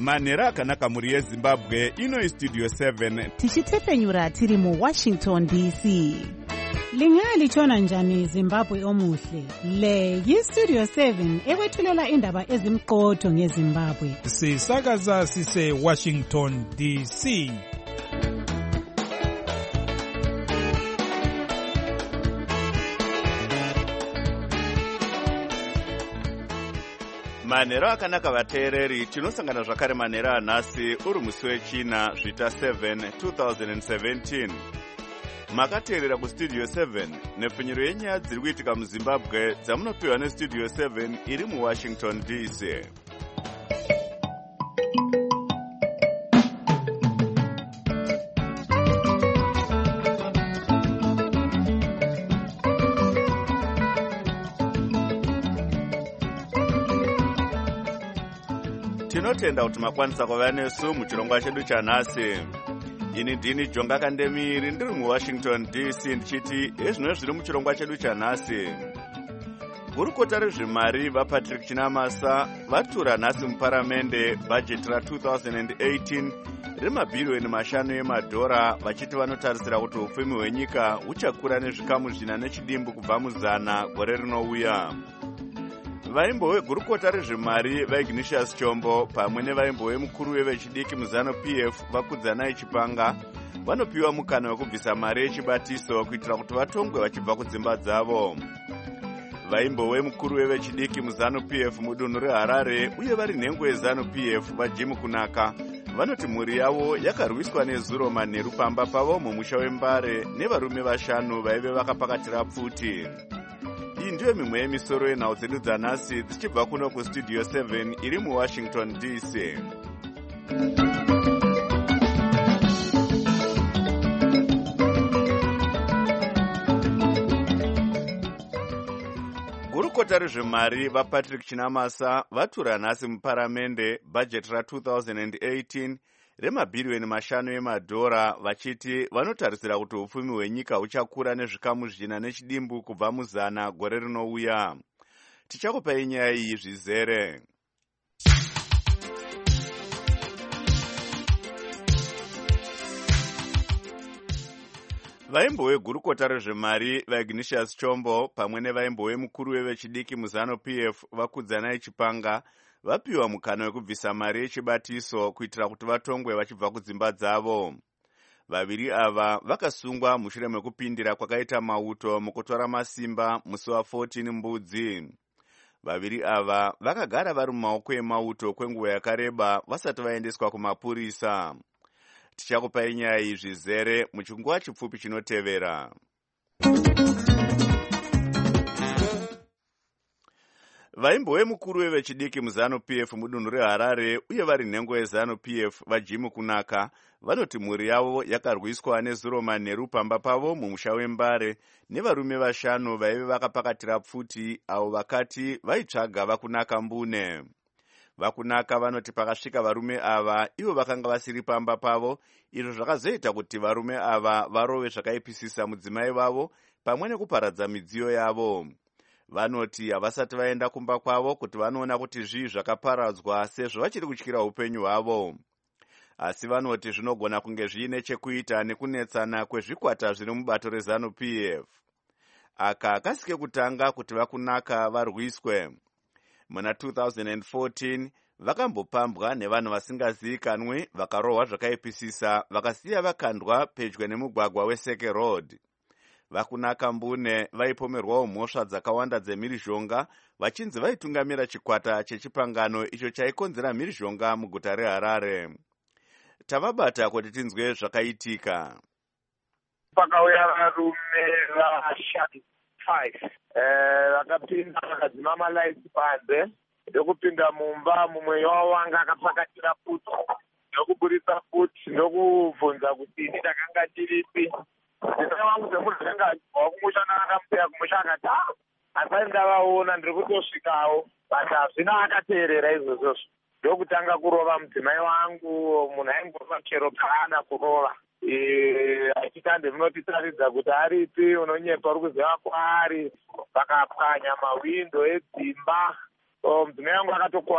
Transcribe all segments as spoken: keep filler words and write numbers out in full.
manhero akanaka mhuri yezimbabwe. Ino istudio seven tichitepfenyura tiri muwashington D C. Lingalitshona njani Zimbabwe omuhle? Le yistudio seven ekwethulela indaba ezimqotho ngeZimbabwe. Sisakaza sise Washington D C. manhero akanaka vateereri, tinosangana zvakare manhero anhasi uri musi wechina zvita seven twenty seventeen. Makateerera kustudio seven nepfunyiro yenyaya dziri kuitika muZimbabwe dzamunopiwa nestudio seven iri muWashington D C. Tinotenda kuti makwanisa kuva nesu muchirongwa chedu chanhasi. Ini ndini Jonga Kandemiri ndiri muWashington D C ndichiti ezvino zviri muchirongwa chedu chanhasi. Gurukota rezvemari vaPatrick Chinamasa vatura nhasi muparamende bhajeti ra twenty eighteen remabhirioni mashanu emadhora vachiti vanotarisira kuti upfumi hwenyika huchakura nezvikamu zvina nechidimbu kubva muzana gore rinouya. Vaimbo vegurukota rezvemari vaIgnatius Chombo pamwe nevaimbo vemukuru wevechidiki muzano P F vakudzanai Chipanga vanopiwa mukana wekubvisa mari yechibatiso kuitira kuti vatongwe vachibva kudzimba dzavo. Vaimbo vemukuru wevechidiki muzano P F mudunhu reHarare uye vari nhengo yezano P F vaJim Kunaka vanoti mhuri yavo yakarwiswa nezuro manheru pamba pavo mumusha wembare nevarume vashanu vaive vakapakatira pfuti. Iyi ndiyo mimwe yemisoro yenhau dzedu dzanhasi dzichibva kuno kustudio seven iri muWashington D C. Gurukota rezvemari vaPatrick Chinamasa vatura nhasi muparamende bhajeti ra twenty eighteen remabhirioni mashanu emadhora vachiti vanotarisira kuti upfumi hwenyika huchakura nezvikamu zvina nechidimbu kubva muzana gore rinouya. Tichakupai nyaya iyi zvizere. Vaimbo vegurukota rezvemari vaIgnatius Chombo pamwe nevaimbo vemukuru wevechidiki muzano P F vakudzanai Chipanga vapiwa mukana wekubvisa mari yechibatiso kuitira kuti vatongwe vachibva kudzimba dzavo. Vaviri ava vakasungwa mushure mekupindira kwakaita mauto mukutora masimba musi wa fourteen mbudzi. Vaviri ava vakagara vari mumaoko emauto kwenguva yakareba vasati vaendeswa kumapurisa. Tichakupai nyaya iyi zvizere muchinguva chipfupi chinotevera. Vaimbo vemukuru wevechidiki muzano P F mudunhu reHarare uye vari nhengo yezano P F vaJim Kunaka vanoti mhuri yavo yakarwiswa nezuro manheru pamba pavo mumusha wembare nevarume vashanu vaive vakapakatira pfuti avo vakati vaitsvaga Vakunaka mbune. Vakunaka vanoti pakasvika varume ava ivo vakanga vasiri pamba pavo, izvo zvakazoita kuti varume ava varove zvakaipisisa mudzimai vavo pamwe nekuparadza midziyo yavo. Vanoti havasati vaenda kumba kwavo kuti vanoona kuti zvii zvakaparadzwa sezvo vachiri kutyira upenyu hwavo. Asi vanoti zvinogona kunge zviine chekuita nekunetsana kwezvikwata zviri mubato rezanu P F. Aka kasike kutanga kuti Vakunaka varwiswe. Muna twenty fourteen vakambopambwa nevanhu vasingazivikanwi vakarohwa zvakaipisisa vakasiya vakandwa pedyo nemugwagwa weSeke Road. Vakunaka mbune vaipomerwawo mhosva dzakawanda dzemhirizhonga vachinzi vaitungamira chikwata chechipangano icho chaikonzera mhirizhonga muguta reHarare. Tavabata kuti tinzwe zvakaitika. Pakauya varume vashanu five vakapinda vakadzima malaiti panze ndokupinda mumba, mumwe wavo wanga akapakatira pfuti ndokuburitsa pfuti ndokubvunza kuti ini ndakanga ndiripi. Ndina wangu semunhu anga wakumusha nakamuteya kumusha akati asai ndavaona ndiri kutosvikawo, but hazvina akateerera izvozvo. Ndokutanga kurova mudzimai wangu, munhu aingova chero kana kurova achiti andinotitaridza kuti aripi, unonyepa uri kuziva kwaari, vakapwanya mawindo edzimba. Mudzimai wangu akatokwara.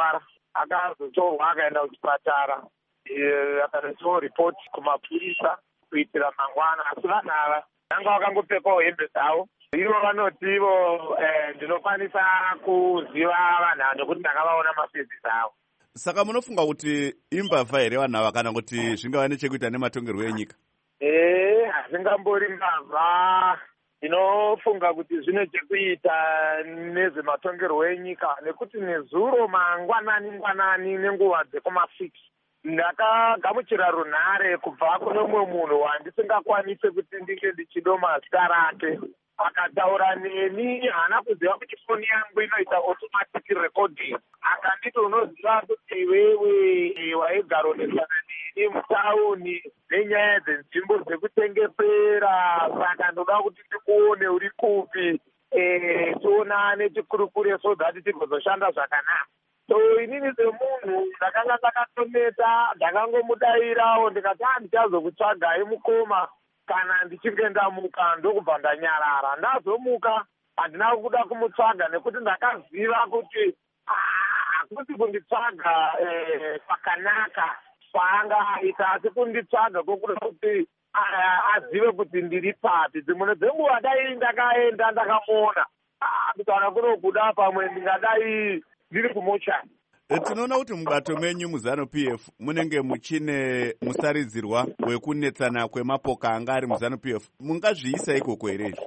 akazotorwa akaenda kuchipatara, akanotiwo ripoti kumapurisa kuitira mangwana. Asi vanhu ava vanga vakangopfekawo hembe dzavo. Ivo vanotivo ndinokwanisa kuziva vanhu nekuti ndakavaona mafezi avo. Saka munofunga kuti imbavha here vanhu ava kana kuti zvingava nechekuita nematongerwo enyika? Ee, hazvingambori mbavha. Ndinofunga kuti zvine chekuita nezvematongerwo enyika, nekuti nezuro mangwanani ngwanani nenguva dzekuma-six ndakagamuchira runhare kubva kune mumwe munhu wandisingakwanise kuti ndinge ndichidoma zita rake. Akataura neni, haana kuziva kuti foni yangu inoita automatic recording. Akanditi unoziva kuti iwewe waigaronesana neni mutauni nenyaya dzenzvimbo dzekutengesera, saka ndoda kuti tikuone uri kupi, tionane tikurukure so that tigozoshanda zvakanaka. So inini semunhu ndakanga ndakatometa, ndakangomudairawo ndikati handichazokutsvagai mukoma kana ndichinge ndamuka, ndokubva ndanyarara. Ndazomuka handina kuda kumutsvaga nekuti ndakaziva kuti hakusi kunditsvaga pakanaka paangaita, asi kunditsvaga kwokuda kuti azive kuti ndiri papi. Dzimwe dzenguva dai ndakaenda ndakamuona kutaura kunobuda pamwe ndingadai ndiri kumochani. Tinoona kuti mubato menyu muZanu-P F munenge muchine musaridzirwa wekunetsana kwemapoka anga ari muZanu-P F. Mungazviisa ikoko here izvi?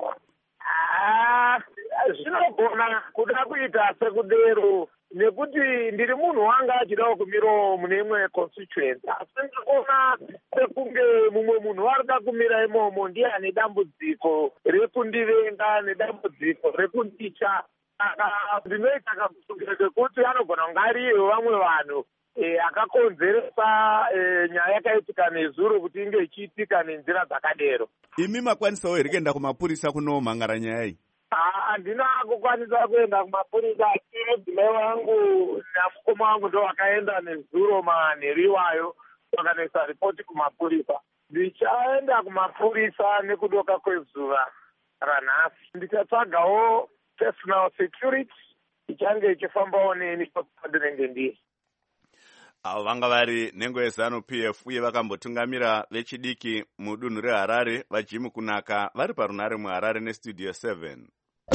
Zvinogona kuda kuita sekudero, nekuti ndiri munhu wanga achidawo kumirawo mune imwe constituency. Asi ndinoona sekunge mumwe munhu warida kumira imomo ndiye ane dambudziko rekundivenga nedambudziko rekundicha. Ndinoita kakufungira kekuti anogona kunge ariyo vamwe vanhu akakonzeresa nyaya yakaitika nezuro kuti inge ichiitika nenzira dzakadero. Imi makwanisawo here kuenda kumapurisa kunomhangara nyaya iyi? Handina kukwanisa kuenda kumapurisa. Mudzimai wangu namukoma wangu ndo vakaenda nezuro manheru iwayo vakanoisa ripoti kumapurisa. Ndichaenda kumapurisa nekudoka kwezuva ranhasi. Ndichatsvagawo personal security ichange ichifambawo neni kwandinenge ndiri. Avo vanga vari nhengo yeZanu-P F uye vakambotungamira vechidiki mudunhu reHarare vaJim Kunaka vari parunhare muHarare nestudio seven.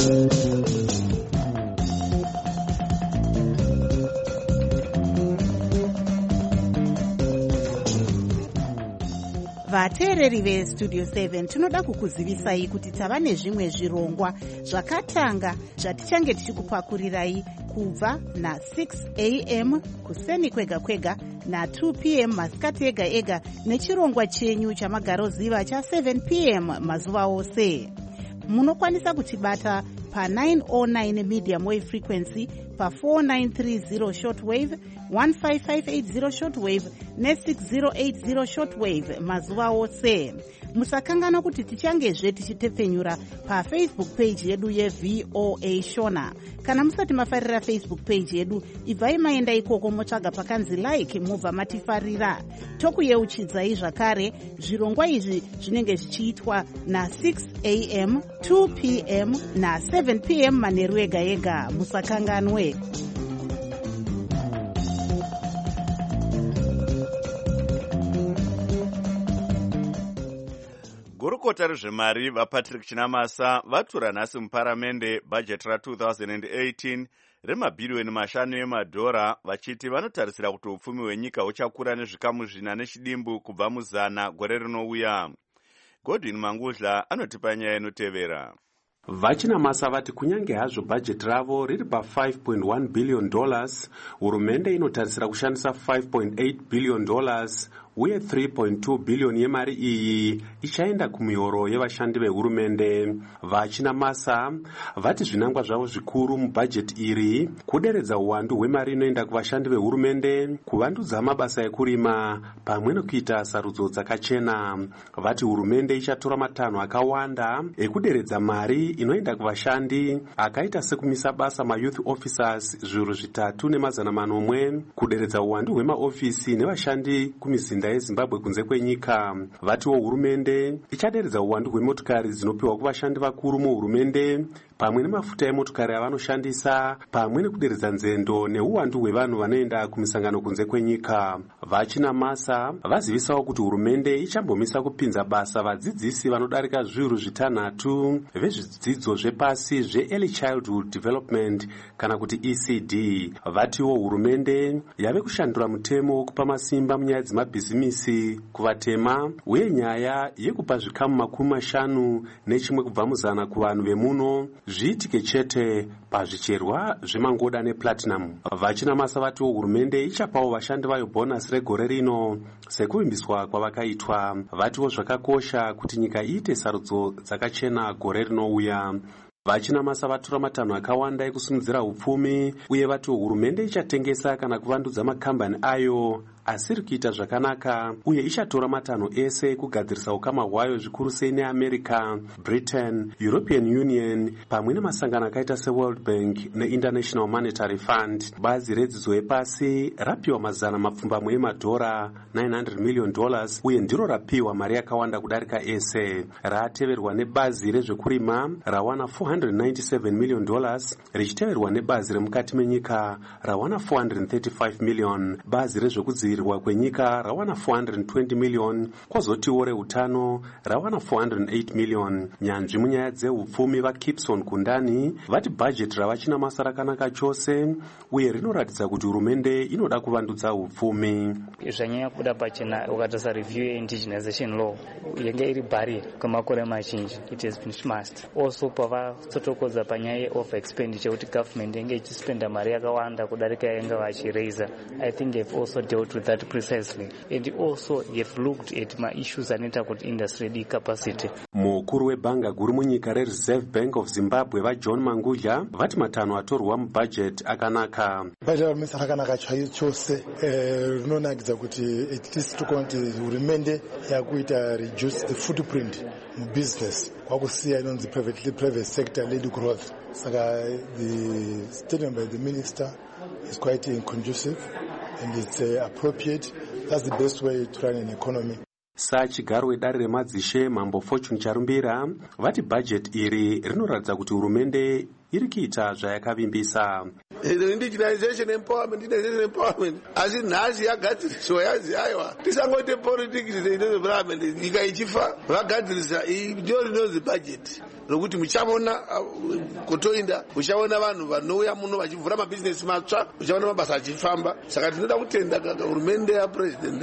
Vateereri vestudio seven tinoda kukuzivisai kuti tava nezvimwe zvirongwa zvakatanga zvatichange tichikupakurirai kubva na-six a m kuseni kwega kwega na-two p m masikati ega ega nechirongwa chenyu chamagaroziva cha-seven p m mazuva ose. Munokwanisa kutibata pa-nine oh nine medium wave frequency, pa-four nine three zero shortwave, one five five eight zero shortwave ne-six zero eight zero shortwave mazuva ose. Musakangana kuti tichangezve tichitepfenyura pafacebook page yedu yeV O A Shona. Kana musati mafarira Facebook page yedu, ibvai maenda ikoko motsvaga pakanzi like mubva matifarira. Tokuyeuchidzai zvakare zvirongwa izvi zvinenge zvichiitwa na-six a m, two p m na-seven p m manheru ega ega. Musakanganwe. Gurukota rezvemari vaPatrick Chinamasa vatura nhasi muparamende bhajeti ra two thousand eighteen remabhiriyoni mashanu emadhora vachiti vanotarisira kuti upfumi hwenyika huchakura nezvikamu zvina nechidimbu kubva muzana gore rinouya. Godwin Mangudla anotipa nyaya inotevera. Vachinamasa vati kunyange hazvo bhajeti ravo riri pa-five point one billion dollars, hurumende inotarisira kushandisa five point eight billion dollars uye three point two billion yemari iyi ichaenda kumihoro yevashandi vehurumende. Vachinamasa vati zvinangwa zvavo zvikuru mubhajeti iri kuderedza uwandu hwemari inoenda kuvashandi vehurumende, kuvandudza mabasa ekurima pamwe nekuita sarudzo dzakachena. Vati hurumende ichatora matanho akawanda ekuderedza mari inoenda kuvashandi akaita sekumisa basa mayouth officers zviuru zvitatu nemazana manomwe, kuderedza uwandu hwemaofisi nevashandi kumizinda nyika yeZimbabwe kunze kwenyika. Vatiwo hurumende ichaderedza uwandu hwemotokari dzinopiwa kuvashandi vakuru muhurumende pamwe nemafuta emotokari avanoshandisa pamwe nekuderedza nzendo neuwandu hwevanhu vanoenda kumisangano kunze kwenyika. Vachinamasa vazivisawo kuti hurumende ichambomisa kupinza basa vadzidzisi vanodarika zviuru zvitanhatu vezvidzidzo zvepasi zveearly childhood development kana kuti E C D. Vatiwo hurumende yave kushandura mutemo wekupa masimba munyaya dzemabhizimisi kuvatema uye nyaya yekupa zvikamu makumi mashanu nechimwe kubva muzana kuvanhu vemuno zviitike chete pazvicherwa zvemangoda neplatinum. Vachinamasa vatiwo hurumende ichapawo vashandi vayo bhonasi regore rino sekuvimbiswa kwavakaitwa. Vatiwo zvakakosha kuti nyika iite sarudzo dzakachena gore rinouya. Vachinamasa vatora matanho akawanda ekusimudzira upfumi uye vatiwo hurumende ichatengesa kana kuvandudza makambani ayo asiri kuita zvakanaka uye ichatora matanho ese kugadzirisa ukama hwayo zvikuru sei neAmerica, Britain, European Union pamwe nemasangano akaita seWorld Bank neInternational Monetary Fund. Bazi redzidzo yepasi rapiwa mazana mapfumbamwe emadhora nine hundred million dollars uye ndiro rapiwa mari yakawanda kudarika ese. Rateverwa nebazi rezvekurima rawana four hundred ninety-seven million dollars richiteverwa nebazi remukati menyika rawana four hundred thirty-five million. Bazi rezvekudzivirirwa kwenyika rawana four hundred twenty million, kwozotiwo reutano rawana four hundred eight million. Nyanzvi munyaya dzeupfumi vaKipson Kundani vati bhajeti ravachinamasa rakanaka chose uye rinoratidza kuti hurumende inoda kuvandudza upfumi. Zvanyanya kuda pachena ukatarisa review ye-indigenization law yenge iri barrier kwemakore mazhinji. It has been smashed. Also pavatsotokodza panyaya ye-over expenditure kuti government yenge ichispenda mari yakawanda kudarika yenge vachiraisa. I think they've also dealt with that precisely, and also they've looked at my issues anoita kuti industry di capacity. Mukuru webhanga guru munyika reReserve Bank of Zimbabwe vaJohn Mangudya vati matanho atorwa mubudget akanaka. Budget rakanaka chaiyo chose rinonakidza kuti at least tokonti hurumende yakuita reduce the footprint mubusiness kwakusiya inonzi private private sector led growth. Saka the statement by the minister is quite conducive and it's uh, appropriate. That's the best way to run an economy. Sachigaro wedare remadzishe Mambo Fortune Charumbira vati budget iri rinoratidza kuti hurumende iri kuita zvayakavimbisa. The indigenization empowerment, indigenization empowerment. Asi nhasi yagadziriswa yazi aiwa tisangoite politics development nyika ichifa vagadzirisa ndio rinozi budget rokuti muchaona kutoinda uchaona vanhu vanouya muno vachivhura mabusiness matsva uchaona mabasa achifamba. Saka tinoda kutenda hurumende yapresident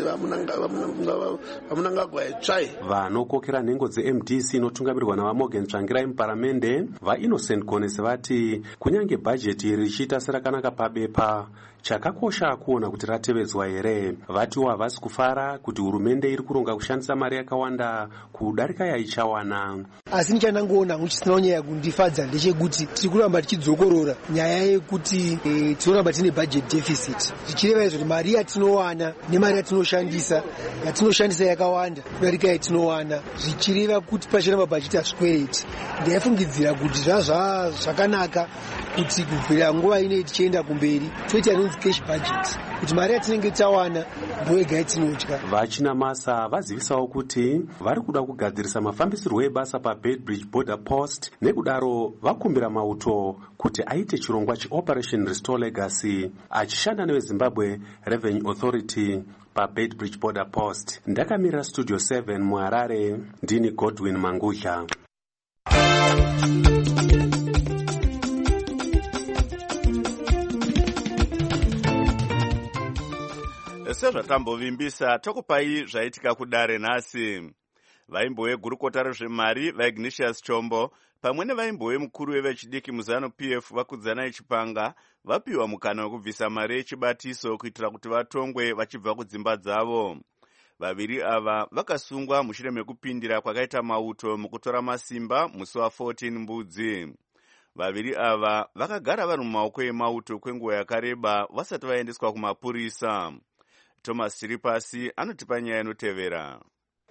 vamunangagwa yetsvai. Vanokokera nhengo dze-M D C inotungamirwa navaMorgan Tsvangirai muparamende vaInnocent Gonese vati kunyange bhajeti iri richiita serakanaka pabepa chakakosha kuona kuti ratevedzwa here. Vatiwo havasi kufara kuti hurumende iri kuronga kushandisa mari yakawanda kudarika yaichawana. Asi nichanangoona muchisinawo nyaya kundifadza ndechekuti tiri kuramba tichidzokorora nyaya yekuti e, tinoramba tine budget deficit. Tichireva izvo kuti mari yatinowana nemari yatinoshandisa yatinoshandisa yakawanda kudarika yatinowana zvichireva kuti pachina mabhajeti aswekwereti. Ndaifungidzira kuti zvazva zvakanaka kuti kubvira nguva ine tichienda kumberi toita inonzi cash budget kuti mari yatinenge tawana ndoyega yatinodya. Vachinamasa vazivisawo kuti vari kuda kugadzirisa mafambisirwo ebasa paBeitbridge Border Post nekudaro vakumbira mauto kuti aite chirongwa cheOperation Restore Legacy achishanda neveZimbabwe Revenue Authority paBeitbridge Border Post. Ndakamirira Studio seven muHarare, ndini Godwin Mangudya. Sezvatambovimbisa tokupai zvaitika kudare nhasi. Vaimbo vegurukota rezvemari vaIgnatius Chombo pamwe nevaimbo vemukuru wevechidiki muZanu P F vakudzana ichipanga vapiwa mukana wekubvisa mari yechibatiso kuitira kuti vatongwe vachibva kudzimba dzavo. Vaviri ava vakasungwa mushure mekupindira kwakaita mauto mukutora masimba musi wa14 Mbudzi. Vaviri ava vakagara vari mumaoko emauto kwenguva yakareba vasati vaendeswa kumapurisa. Thomas Chiripasi anotipa nyaya inotevera.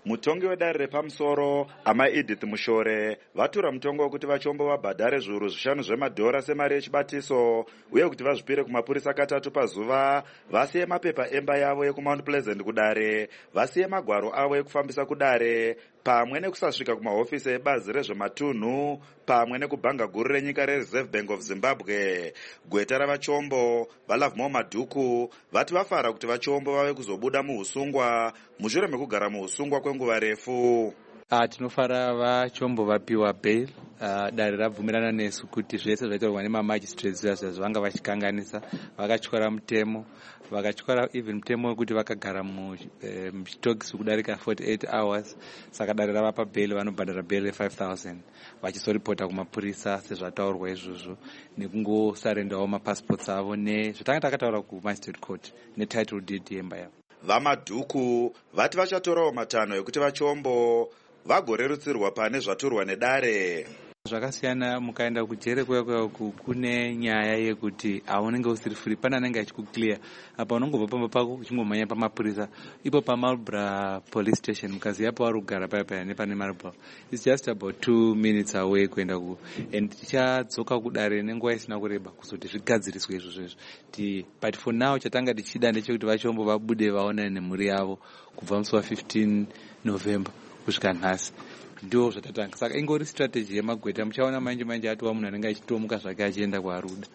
Mutongi wedare repamusoro ama Edith Mushore vatura mutongo wekuti vachombo vabhadhare zviuru zvishanu zvemadhora semari yechibatiso uye kuti vazvipire kumapurisa katatu pazuva, vasiye mapepa emba yavo yekumount Pleasant kudare, vasiye magwaro avo ekufambisa kudare, pamwe nekusasvika kumahofisi ebazi rezvematunhu, pamwe nekubhanga guru renyika reReserve Bank of Zimbabwe. Gweta ravachombo vaLovemore Madhuku vati vafara kuti vachombo vave kuzobuda muhusungwa mushure mekugara muhusungwa kwenguva refu. Uh, tinofara vachombo vapiwa bail. Uh, dare rabvumirana nesu kuti zvese zvaitorwa nemamagistrates zvavanga vachikanganisa, vakatyora mutemo, vakatyora even mutemo wekuti vakagara muchitokisi kudarika forty-eight hours, saka dare ravapa bail, vanobhadhara bail five thousand vachisoripota kumapurisa sezvataurwa izvozvo, nekungosarendawo mapassports avo nezvatanga takataura kumagistrate court netitle deed yemba yavo. VaMadhuku vati vachatorawo matanho ekuti vachombo vagorerutsirwa pane zvaturwa nedare. Zvakasiyana mukaenda kujere kwako kune nyaya yekuti aunenge usiri free, pana anenge achikuclear apa unongobva pamba pako uchingomanya pamapurisa ipo paMarlborough police station mukaziya pauri kugara paya paya nepane Marlborough. It's just about two minutes away kuenda ku, and tichadzoka kudare nenguva isina kureba kuzoti zvigadziriswe izvo zvezvo ti, but for now chatanga tichida ndechekuti vachombo vabude vaonane nemhuri yavo kubva musi wa fifteen November kusvika nhasi. Ndo zvatatanga, saka ingori strategy yemagweta. Muchaona manje manje atova munhu anenge achitomuka zvake achienda kwaruda.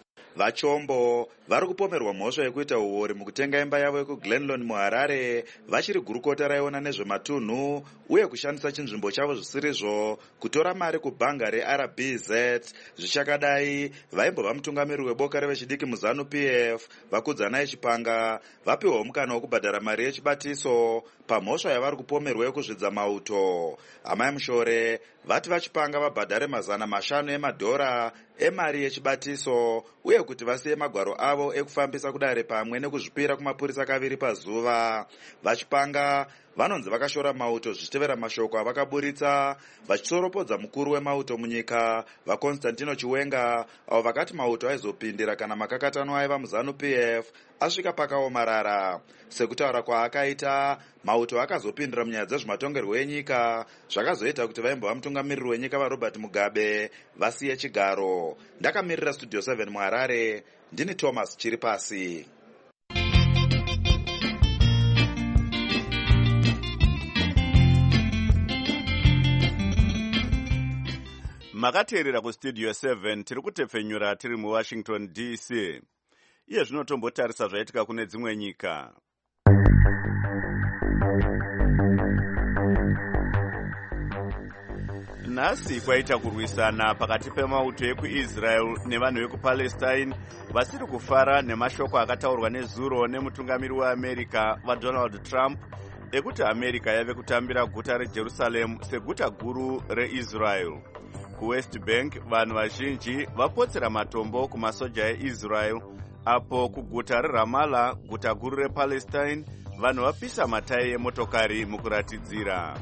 Vachombo vari kupomerwa mhosva yekuita uori mukutenga imba yavo yekuGlenlawn muHarare vachiri gurukota raiona nezvematunhu uye kushandisa chinzvimbo chavo zvisirizvo kutora mari kubhanga reR B Z. Zvichakadai vaimbova mutungamiri weboka revechidiki muZANU P F vakudzanai Chipanga vapiwawo mukana wokubhadhara mari yechibatiso pamhosva yavari kupomerwa yekuzvidza mauto. Amai Mushore vati vaChipanga vabhadhare mazana mashanu emadhora emari yechibatiso uye kuti vasiye magwaro avo ekufambisa kudare pamwe nekuzvipira kumapurisa kaviri pazuva. VaChipanga vanonzi vakashora mauto zvichitevera mashoko avakaburitsa vachitoropodza mukuru wemauto munyika vaConstantino Chiwenga avo vakati mauto aizopindira kana makakatano aiva muZANU P F asvika pakaomarara. Sekutaura kwaakaita, mauto akazopindira munyaya dzezvematongerwo enyika zvakazoita kuti vaimbova mutungamiriri wenyika vaRobert Mugabe vasiye chigaro. Ndakamirira Studio seven muHarare, ndini Thomas Chiripasi. Makateerera kustudio seven tiri kutepfenyura tiri muWashington D C. Iye zvinotombotarisa zvaitika kune dzimwe nyika. Nhasi kwaita kurwisana pakati pemauto ekuIsrael nevanhu vekuPalestine vasiri kufara nemashoko akataurwa nezuro nemutungamiri weAmerica vaDonald Trump ekuti America yave kutambira guta reJerusalem seguta guru reIsrael. KuWest Bank vanhu vazhinji vapotsera matombo kumasoja eIsrael, apo kuguta reRamallah guta guru rePalestine vanhu vapisa matayi emotokari mukuratidzira.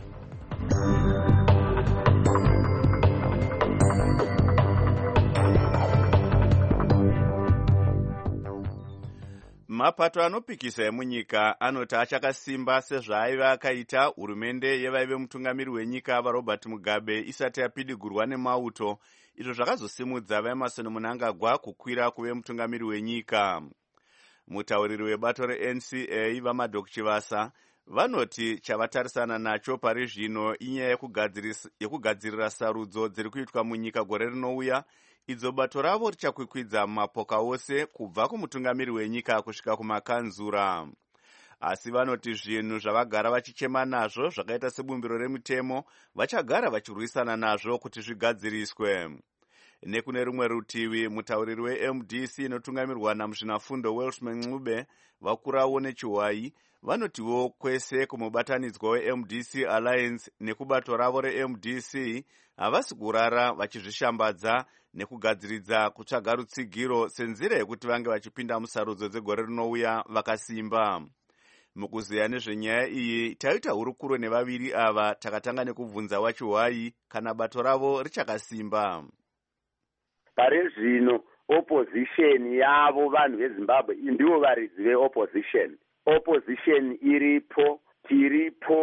Mapato anopikisa emunyika anoti achakasimba sezvaaiva akaita hurumende yevaive mutungamiri wenyika vaRobert Mugabe isati yapidigurwa nemauto, izvo zvakazosimudza vaEmerson Mnangagwa kukwira kuve mutungamiri wenyika. Mutauriri webato reN C A vaMadok Chivasa vanoti chavatarisana nacho pari zvino inyaya yekugadzirira sarudzo dziri kuitwa munyika gore rinouya, idzo bato ravo richakwikwidza mapoka ose kubva kumutungamiri wenyika kusvika kumakanzura. Asi vanoti zvinhu zvavagara vachichema nazvo zvakaita sebumbiro remutemo vachagara vachirwisana nazvo kuti zvigadziriswe. Nekune rumwe rutivi, mutauriri weM D C inotungamirwa naMuzvinafundo Welshman Ncube vakurawo nechiwai vanotiwo kwese kumubatanidzwa weM D C Alliance nekubato ravo reM D C havasi kurara vachizvishambadza nekugadziridza kutsvaga rutsigiro senzira yekuti vange vachipinda musarudzo dzegore rinouya vakasimba. Mukuziya nezvenyaya iyi taita hurukuro nevaviri ava, takatanga nekubvunza wachiwai kana bato ravo richakasimba. Pari zvino opposition yavo vanhu veZimbabwe ndivo varidzi veopposition. Opposition iripo, tiripo,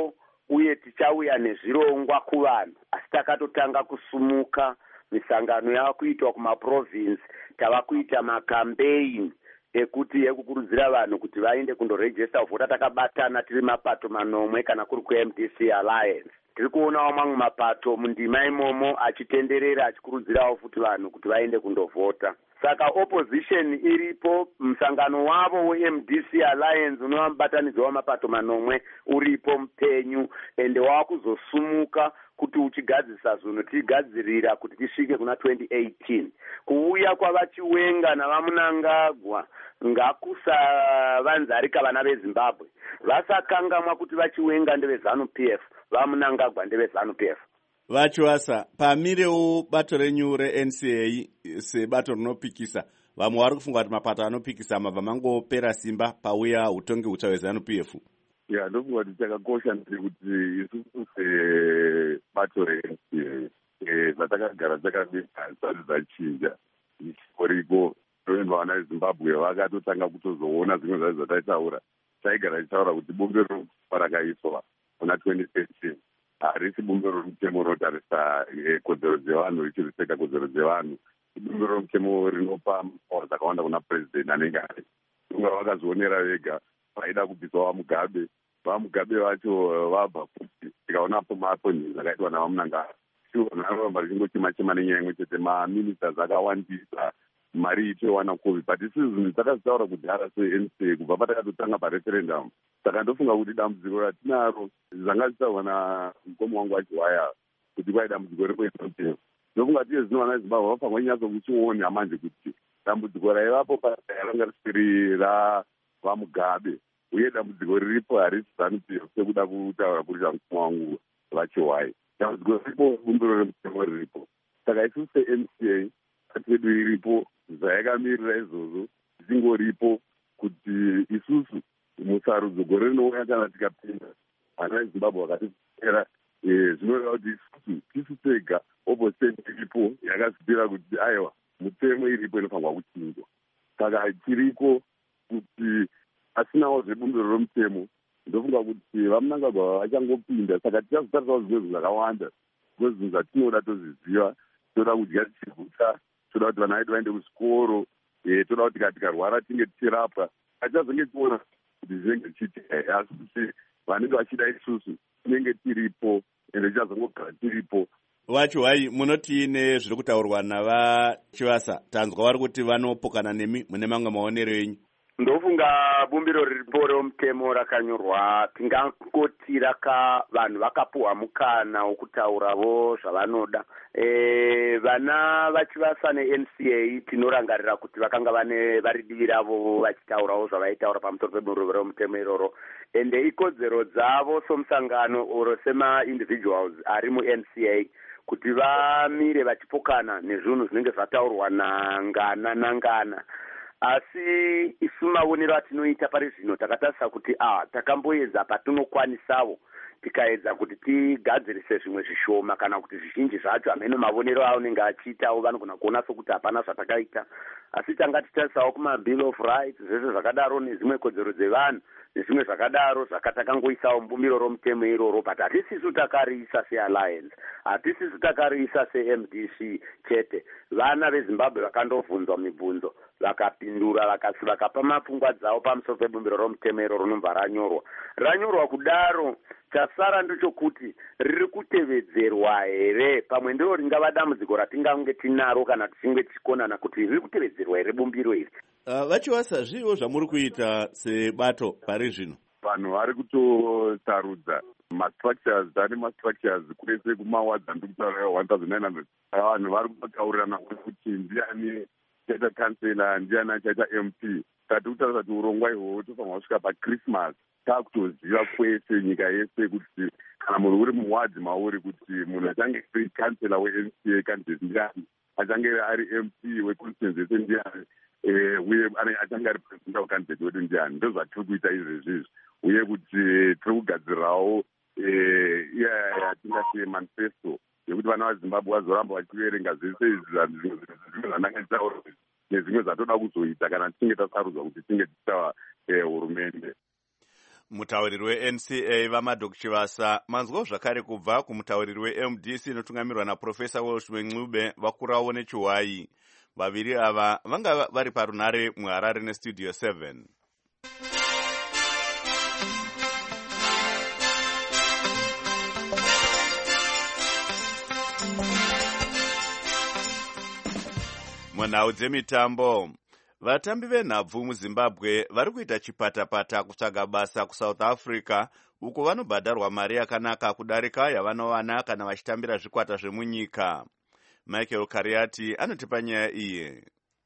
uye tichauya nezvirongwa kuvanhu, asi takatotanga kusumuka. Misangano yava kuitwa kumaprovinsi, tava kuita makampeini ekuti ekukurudzira vanhu kuti vaende kundorejesta kuvhota takabatana tiri mapato manomwe kana kuri ku-M D C Alliance. Tiri kuonawo mamwe mapato mundima imomo achitenderera achikurudzirawo futi vanhu kuti vaende kundovhota. Saka opposition iripo, musangano wavo we-M D C Alliance unova mubatanidzo wamapato manomwe uripo mupenyu, ende wava kuzosumuka kuti uchigadzirisa zvinhu tigadzirira kuti tisvike kuna twenty eighteen. Kuuya kwavachiwenga navamunangagwa ngakusavanzarika vana veZimbabwe. Vasakangamwa kuti vachiwenga ndeve-ZANU P F, vamunangagwa ndeve-ZANU P F. Vachiwasa, pamirewo bato renyu re-N C A sebato rinopikisa, vamwe vari kufunga kuti mapato anopikisa mabva mangopera simba pauya utongi hutsva hwe-ZANU P F. Ya, ndofunga kuti chakakosha ndekuti isusu sebato re-N C A zvatakagara takamira zvisati zvachinja. Ichoriko toendwa vana veZimbabwe vakatotanga kutozoona zvimwe zvacho zvataitaura. Taigara tichitaura kuti bumbiro rakaiswa kuna twenty thirteen harisi bumbiro romutemo rinotarisa kodzero dzevanhu richirespecta kodzero dzevanhu. Ibumbiro romutemo rinopa pawa dzakawanda kuna purezidendi anenge ari. Unga vakazvionera vega vaida kubviswa vamugabe. Vamugabe vacho vabva futi tikaonapo maappointments akaitwa navamunangagwa. Nharamba richingochema-chema nenyaya imwe chete, maministers akawandisa, mari itowana covid. But isi zvinhu takazitaura kudhara se-N C A kubva patakatotanga pareferendum. Saka ndofunga kuti dambudziko ratinaro zvanga zvichitaurwa namukoma wangu achiwaya kuti kwai dambudziko repoezamutemo. Ndofunga tiye zvino vana veZimbabwe vapangwa nyatso kuchiona manje kuti dambudziko raivapo paranga risiri ravamugabe, uye dambudziko riripo harisi ZANU P F sekuda kutaura kuri chamukoma wangu vachiwaya. Dambudziko riripo, bumbiro remutemo riripo. Saka isusu se-N C A kati yedu iripo, zvayakamirira izvozvo zvichingoripo kuti isusu musarudzo gore rinouya kana tikapinda vana veZimbabwe vakatipera zvinoreva kuti isusu tisu tega opposition iripo yakazvipira kuti aiwa mutemo iripo inofanirwa kuchinjwa. Saka tiriko kuti asinawo zvebumbiro romutemo, ndofunga kuti vamunangagwa vachangopinda. Saka tichazotarisawo zvimwe zvinhu zvakawanda, zvimwe zvinhu zvatinoda toziziva. Toda kudya tichiguta, toda kuti vana vedu vaende kuzvikoro, toda kuti kana tikarwara tinge tichirapwa. Tichazonge tiona kuti zvinenge tichiitika, asi kuti vanenge vachida isusu tinenge tiripo ende tichazongogara tiripo. Vachiwai, munoti nezviri kutaurwa navachiwasa, tanzwa vari kuti vanopokana nemi mune mamwe maonero enyu? Ndofunga bumbiro riripo romutemo rakanyorwa tingangoti raka vanhu vakapuhwa mukana wokutaurawo zvavanoda. E, vana vachiwasa ne-N C A tinorangarira kuti vakanga vane vari divi ravo vachitaurawo zvavaitaura pamusoro pebumbiro romutemo iroro, ende ikodzero dzavo somusangano oro sema-individuals ari mu-N C A kuti vamire vachipokana nezvinhu zvinenge zvataurwa nangana nangana. Asi isu maonero atinoita pari zvino takatarisa kuti ah takamboedza patinokwanisawo tikaedza kuti tigadzirise zvimwe zvishoma kana kuti zvizhinji zvacho ameno mavonero aunenge achiitawo vanogona kuona sokuti hapana zvatakaita. Asi tanga titarisawo kuma-Bill of Rights zvese zvakadaro nezvimwe kodzero dzevanhu nezvimwe zvakadaro zvakatakangoisawo mubumbiro romutemo iroro, but hatisisu takariisa se-Alliance, hatisisu takariisa se-M D C chete. Vana veZimbabwe vakandobvunzwa mibvunzo vakapindura vakapa mapfungwa dzavo pamusoro pebumbiro romutemo iroro rinobva ranyorwa. Ranyorwa kudaro, chasara ndechokuti riri kutevedzerwa here, pamwe ndiro ringava dambudziko ratingange tinaro kana tichinge tichikonana kuti riri kutevedzerwa here bumbiro iri. Uh, vachiwasa, zviwo zvamuri kuita sebato pari zvino? Vanhu vari kutosarudza ma-structures, tane ma-structures kwese kumawadza ndikutaura one thousand nine hundred. Vanhu vari kutotaurirana kuti ndiani chaita kansela, ndiani achaita M P. Kati kutaura kuti urongwa ihwohwo tofanirwa kusvika paChristmas takutoziva kwese nyika yese kuti kana munhu uri muwadzi mauri kuti munhu achange ari kansela we-N C A candidate ndiani, achange ari M P weconstituency yese ndiani, uye achange ari presidential candidate wedu ndiani. Ndo zvatiri kuita izvezvi izvi, uye kuti tiri kugadzirawo yatingati manifesto yekuti vana vaZimbabwe vazoramba vachiverenga zvese izvi zvimwe zvandanga nditaura nezvimwe zvatoda kuzoita kana tichinge tasarudzwa kuti tinge tichita hurumende. mutauriri we-N C A vaMadok Chivasa manzwawo zvakare kubva kumutauriri we-M D C inotungamirwa naProfesa Welsh Wencube vakurawo nechiwai. Vaviri ava vanga vari parunare muHarare neStudio seven. Munhau dzemitambo, vatambi venhabvu muZimbabwe vari kuita chipatapata kutsvaga basa kuSouth Africa uko vanobhadharwa mari yakanaka kudarika yavanowana kana vachitambira zvikwata zvemunyika. Michael Kariati anotipa nyaya iyi.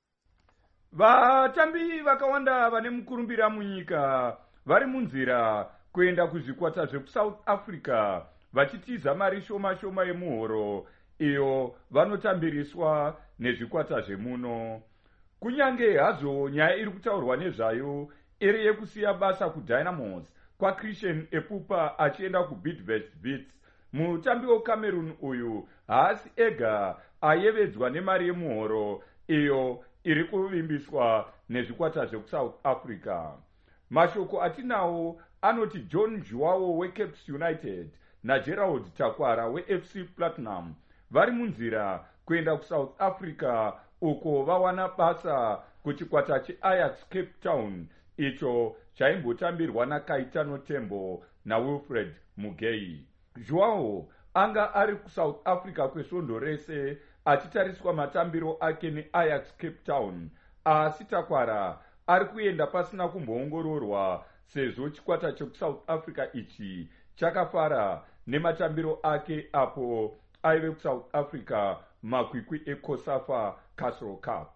Vatambi vakawanda vane mukurumbira munyika vari munzira kuenda kuzvikwata zvekuSouth Africa vachitiza mari shoma shoma yemuhoro iyo vanotambiriswa nezvikwata zvemuno. Kunyange hazvo nyaya iri kutaurwa nezvayo iri yekusiya basa kuDynamos kwa Christian Epupa achienda kuBidvest Wits, mutambi weCameroon uyu haasi ega ayevedzwa nemari yemuhoro iyo iri kuvimbiswa nezvikwata zvekuSouth Africa. Mashoko atinawo anoti John Joao weCape United naGerald Takwara weF C Platinum vari munzira kuenda kuSouth Africa uko vawana basa kuchikwata cheAjax Cape Town icho chaimbotambirwa naKaitano Tembo naWilfred Mugei. Joao anga ari kuSouth Africa kwesvondo rese achitariswa matambiro ake neAjax Cape Town, asi Takwara ari kuenda pasina kumboongororwa sezvo chikwata chekuSouth Africa ichi chakafara nematambiro ake apo aive kuSouth Africa makwikwi eCOSAFA Castle Cup.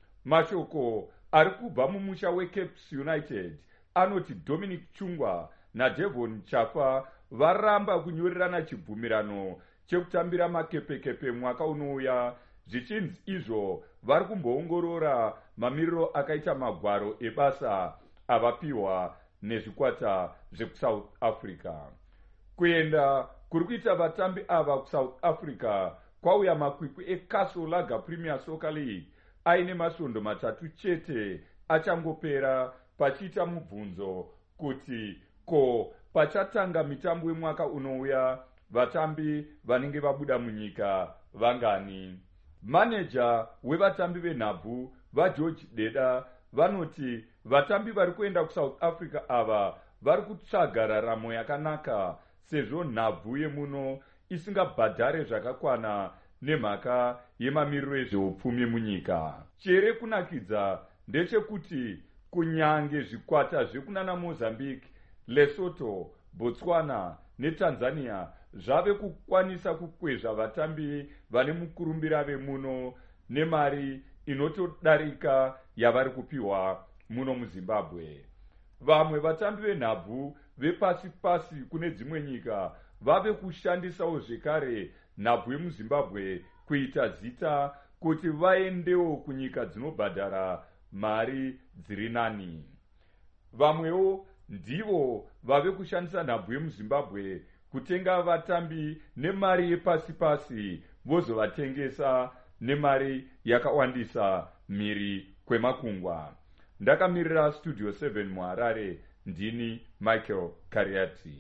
Mashoko ari kubva mumusha weCape United anoti Dominic Chungwa naDevon Chafa varamba kunyorerana chibvumirano chekutambira makepekepe mwaka unouya, zvichinzi izvo vari kumboongorora mamiriro akaita magwaro ebasa avapiwa nezvikwata zvekuSouth Africa. Kuenda kuri kuita vatambi ava kuSouth Africa kwauya makwikwi eCastle Lager Premier Soccer League aine masvondo matatu chete achangopera, pachiita mubvunzo kuti ko pachatanga mitambo yemwaka unouya vatambi vanenge vabuda munyika vangani. Maneja wevatambi venhabvu vaGeorge Deda vanoti vatambi vari kuenda kuSouth Africa ava vari kutsvaga raramo yakanaka sezvo nhabvu yemuno isingabhadhare zvakakwana nemhaka yemamiriro ezveupfumi munyika. Chere kunakidza ndechekuti kunyange zvikwata zvekunana Mozambique, Lesotho, Botswana neTanzania zvave kukwanisa kukwezva vatambi vane mukurumbira vemuno nemari inotodarika yavari kupiwa muno muZimbabwe. Vamwe vatambi venhabvu vepasi pasi kune dzimwe nyika vave kushandisawo zvekare nhabvu yemuZimbabwe kuita zita kuti vaendewo kunyika dzinobhadhara mari dziri nani. Vamwewo ndivo vave kushandisa nhabvu yemuZimbabwe kutenga vatambi nemari yepasi pasi vozovatengesa nemari yakawandisa mhiri kwemakungwa. Ndakamirira Studio seven muHarare, ndini Michael Kariati.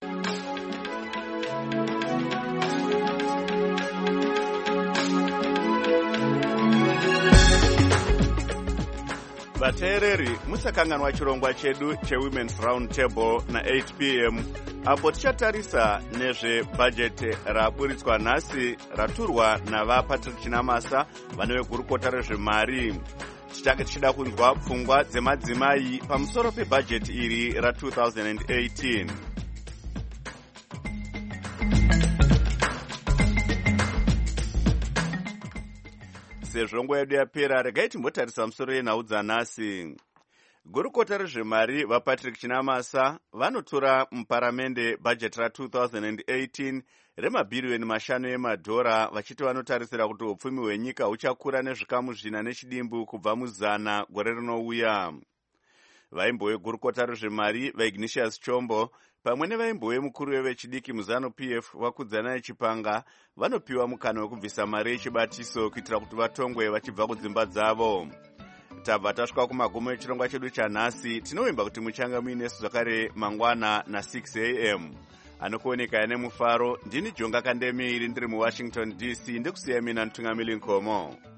Vateereri, musakanganwa chirongwa chedu cheWomen's Round Table na eight p m apo tichatarisa nezvebhajeti raburitswa nhasi raturwa navaPatrick Chinamasa vane vegurukota rezvemari. Tichake tichida kunzwa pfungwa dzemadzimai pamusoro pebhajeti iri ra two thousand eighteen. Sezvo nguva yedu yapera, regai timbotarisa musoro yenhau dzanhasi. Gurukota rezvemari vaPatrick Chinamasa vanotora muparamende bhajeti ra two thousand eighteen remabhiriyoni mashanu emadhora vachiti vanotarisira kuti upfumi hwenyika huchakura nezvikamu zvina nechidimbu kubva muzana gore rinouya. Vaimbo vegurukota rezvemari vaIgnatius Chombo pamwe nevaimbo vemukuru wevechidiki muzano P F vakudzana Chipanga vanopiwa mukana wekubvisa mari yechibatiso kuitira kuti vatongwe vachibva kudzimba dzavo. tabva tasvika kumagumo echirongwa chedu chanhasi. Tinovimba kuti muchanga muinesu zvakare mangwana na six a m anokuoneka nemufaro. Ndini Jonga Kandemi iri ndiri muWashington D C, ndikusiyai mina Ntungamili Nkomo.